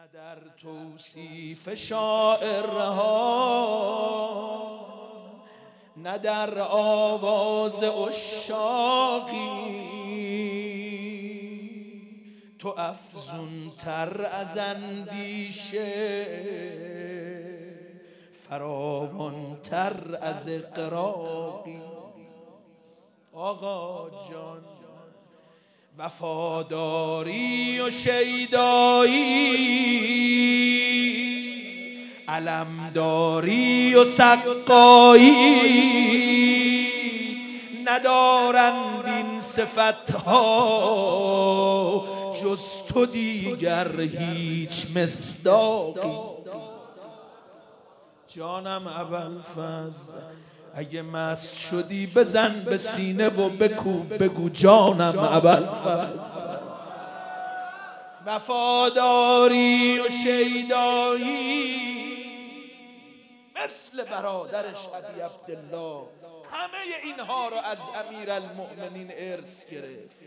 نه در توصیف شاعرها، نه در آواز عشاقی، تو افزون تر از اندیشه، فراوان تر از اغراقی. آقا جان وفاداری و شیدایی، علمداری و سقایی، ندارند این صفتها جز تو دیگر هیچ مصداقی. جانم ابوالفضل اگه مست شدی بزن به سینه و بکوب بگو جانم ابوالفضل. وفاداری و شیدایی مثل برادرش ابی عبدالله همه اینها رو از امیرالمؤمنین ارث گرفت.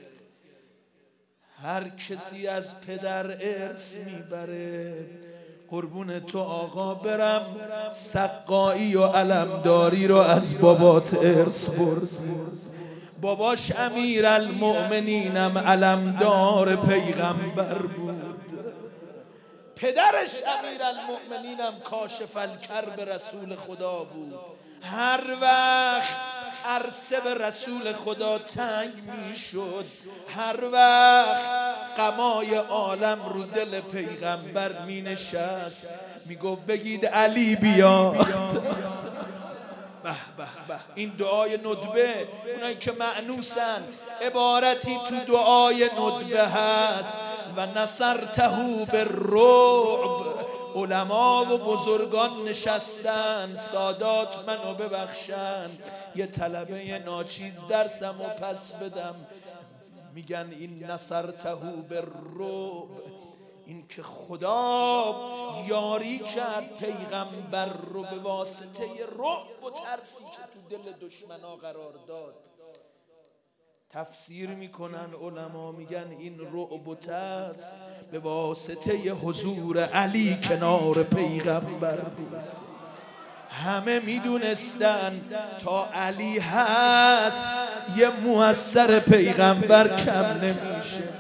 هر کسی از پدر ارث میبره. قربون تو آقا برم، سقایی و علمداری رو از بابات ارث برد. باباش امیرالمؤمنینم علمدار پیغمبر بود، پدرش امیرالمؤمنینم کاشف الکرب رسول خدا بود. هر وقت عرصه به رسول خدا تنگ میشد، هر وقت غمای عالم رو دل پیغمبر می نشست، میگفت بگید علی بیاد. به به به، این دعای ندبه، اونایی که معنوسن عبارتی تو دعای ندبه هست و نصرته بالرعب. علما و بزرگان نشستن سادات منو ببخشن، یه طلبه ناچیز درسم و پس بدم، میگن این نصرته بالرعب، این که خدا یاری کرد پیغمبر رو به واسطه رعب و ترسی که تو دل دشمنا قرار داد. تفسیر میکنن علما، میگن این رعب و ترس به واسطه حضور علی کنار پیغمبر بود. همه میدونستن تا علی هست یه موثر پیغمبر کم نمیشه.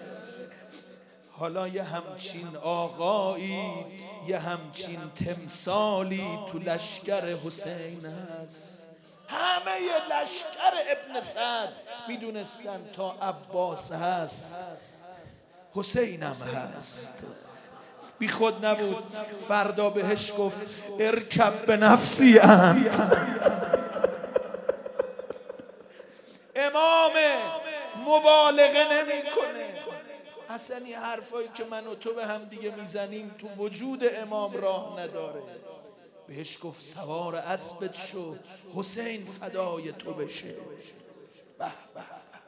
حالا یه همچین آقایی، یه همچین تمثالی تو لشکر حسین هست. همه لشکر ابن سعد میدونستن تا عباس هست حسینم هست. بی خود نبود، فردا بهش گفت ارکب به نفسی انت. امام مبالغه نمیکنه. اصلا این حرفایی که من و تو به هم دیگه میزنیم تو وجود امام راه نداره. بهش گفت سوار اسبت شو، حسین فدای تو بشه. به به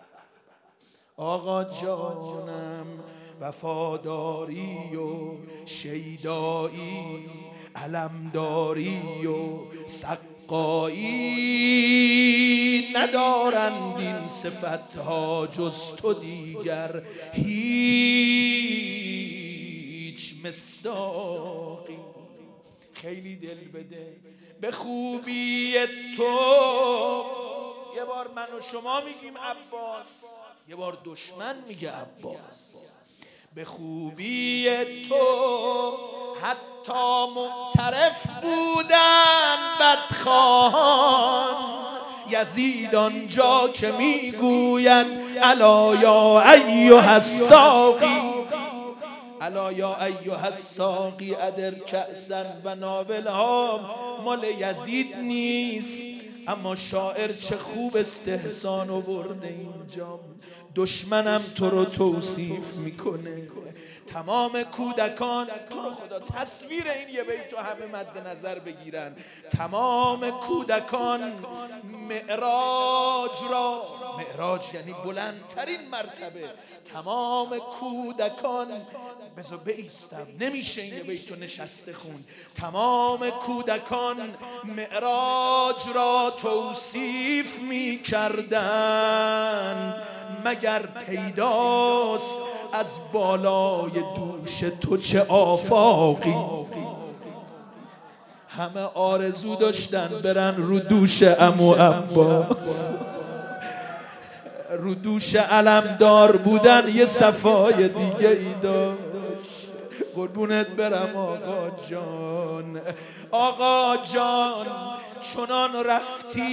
آقا جانم وفاداری و شیدایی، علمداری و سقایی، ندارند این صفتها جز تو دیگر هیچ مصداقی. خیلی دل بده به خوبی تو. یه بار من و شما میگیم عباس، یه بار دشمن میگه عباس. به خوبی تو حتی معترف بودن بدخواهان، یزید آنجا که میگوید الا یا ایها الساقی، الا یا ایها الساقی ادر کأسا و ناولها، مال یزید نیست. اما شاعر چه خوب استحسان آورده اینجا. دشمنم تو رو توصیف میکنه. تمام کودکان، تو رو خدا تصویر این یه بیتو همه مد نظر بگیرن. تمام کودکان معراج را، معراج یعنی بلندترین مرتبه، تمام کودکان، بذار بایستم نمیشه این یه بیتو نشسته خون. تمام کودکان معراج را توصیف میکردن، مگر پیداست از بالای دوش تو چه آفاقی. همه آرزو داشتن برن رو دوش عمو عباس، رو دوش علمدار بودن یه صفای دیگه ای داشت. قربونت برم آقا جان، آقا جان چنان رفتی،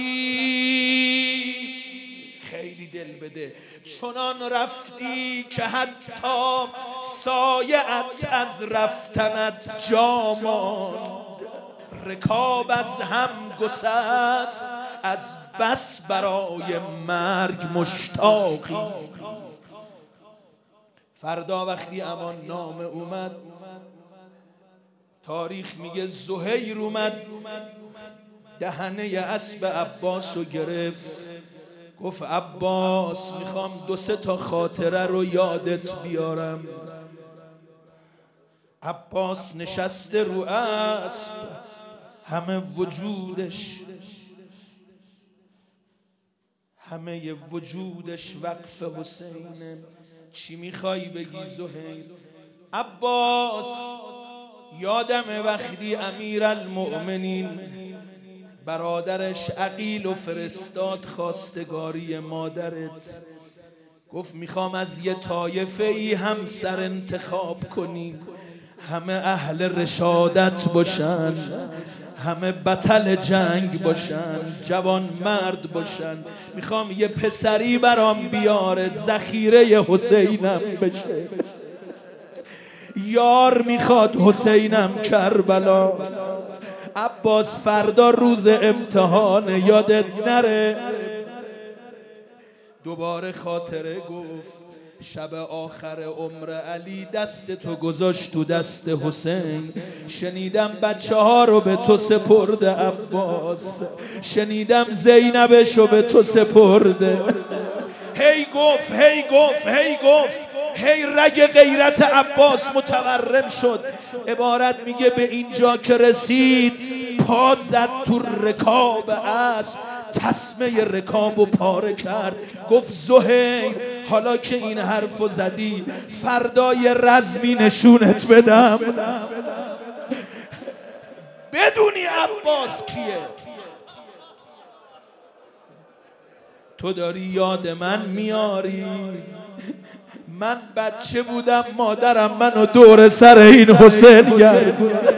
خیلی دل بده، چنان رفتی که حتی سایه‌ات از رفتنت جا ماند. رکاب از هم گسست از بس برای مرگ مشتاقی. فردا وقتی امان نامه اومد، تاریخ میگه زهیر اومد دهنه اسب عباس رو گرفت، گفت عباس میخوام 2-3 تا خاطره رو یادت بیارم. عباس نشسته رو اسب، همه وجودش وقف حسینه. چی میخوای بگی زهیر؟ عباس یادم وقتی امیرالمؤمنین برادرش عقیل و فرستاد خواستگاری مادرت، گفت میخوام از یه طایفه ای هم سر انتخاب کنی، همه اهل رشادت باشن، همه بطل جنگ باشن، جوان مرد باشن. میخوام یه پسری برام بیاره ذخیره حسینم بشه. یار میخواد حسینم کربلا. عباس فردا روز امتحان، یادت نره. دوباره خاطره گفت شب آخر عمر علی دست تو گذاشت تو دست حسین. شنیدم بچه ها رو به تو سپرده عباس، شنیدم زینبشو به تو سپرده. هی گفت هی رگ غیرت عباس متورم شد. عبارت میگه به اینجا که رسید پا زد تو رکاب اسب، تسمه رکابو پاره کرد. گفت زهیر حالا که این حرفو زدی فردا یه رزمی نشونت بدم بدونی عباس کیه. تو داری یاد من میاری، من بچه بودم مادرم منو دور سر این حسین گرد.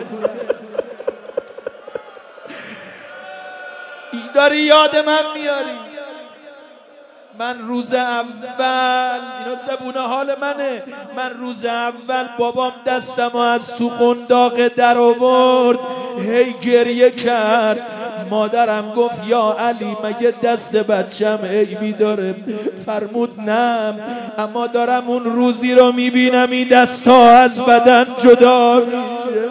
داری یاد من میاری. من روز اول، اینا زبونه حال منه، من روز اول بابام دستمو از تو قنداق در آورد، هی گریه کرد. مادرم گفت یا علی مگه دست بچم عیبی داره؟ فرمود نه، اما دارم اون روزی رو میبینم این دستا از بدن جدا میشه،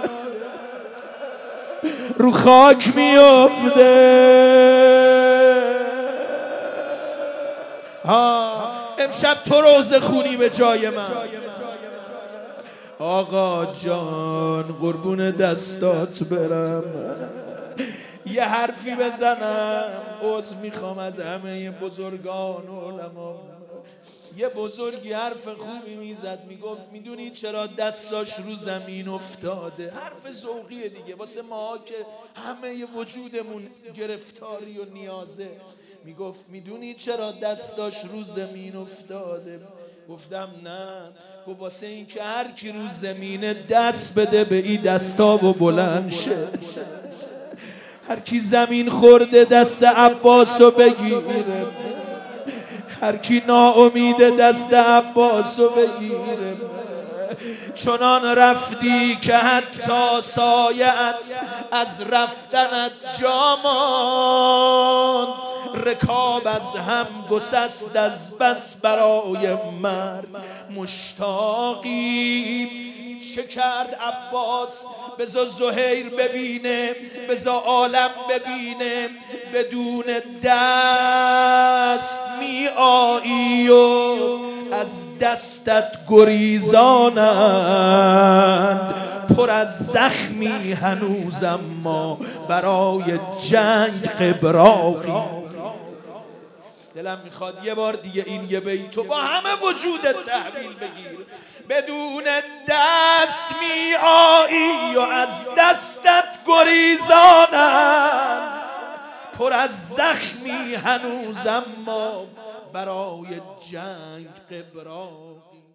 رو خاک میافته. امشب تو روزه خونی به جای من. آقا جان قربون دستات برم، یه حرفی بزنم. عذر میخوام از همه بزرگان و علما. یه بزرگی حرف خوبی میزد، میگفت میدونی چرا دستاش رو زمین افتاده؟ حرف ذوقیه دیگه واسه ما که همه وجودمون گرفتاری و نیازه. میگفت میدونی چرا دستاش رو زمین افتاده؟ گفتم نه. گفت واسه این که هر کی رو زمین دست بده به این دستا و بلند شه. هر کی زمین خورده دست عباسو بگیره، هر کی ناامید دست عباسو بگیره. چنان رفتی که حتی سایه‌ات از رفتنت جا ماند. رکاب از هم گسست از بس برای مرگ مشتاقی. چه کرد عباس؟ بذار زهیر ببینه، بذار عالم ببینه. بدون دست می آیی و از دستت گریزانند. پر از زخمی هنوزم ما برای جنگ قبراقی. دلم میخواد یه بار دیگه این یه بیتو با همه وجودت تحویل بگیر. بدون دست می آیی و از دستت گریزانم، پر از زخمی هنوزم ما برای جنگ قبراقی.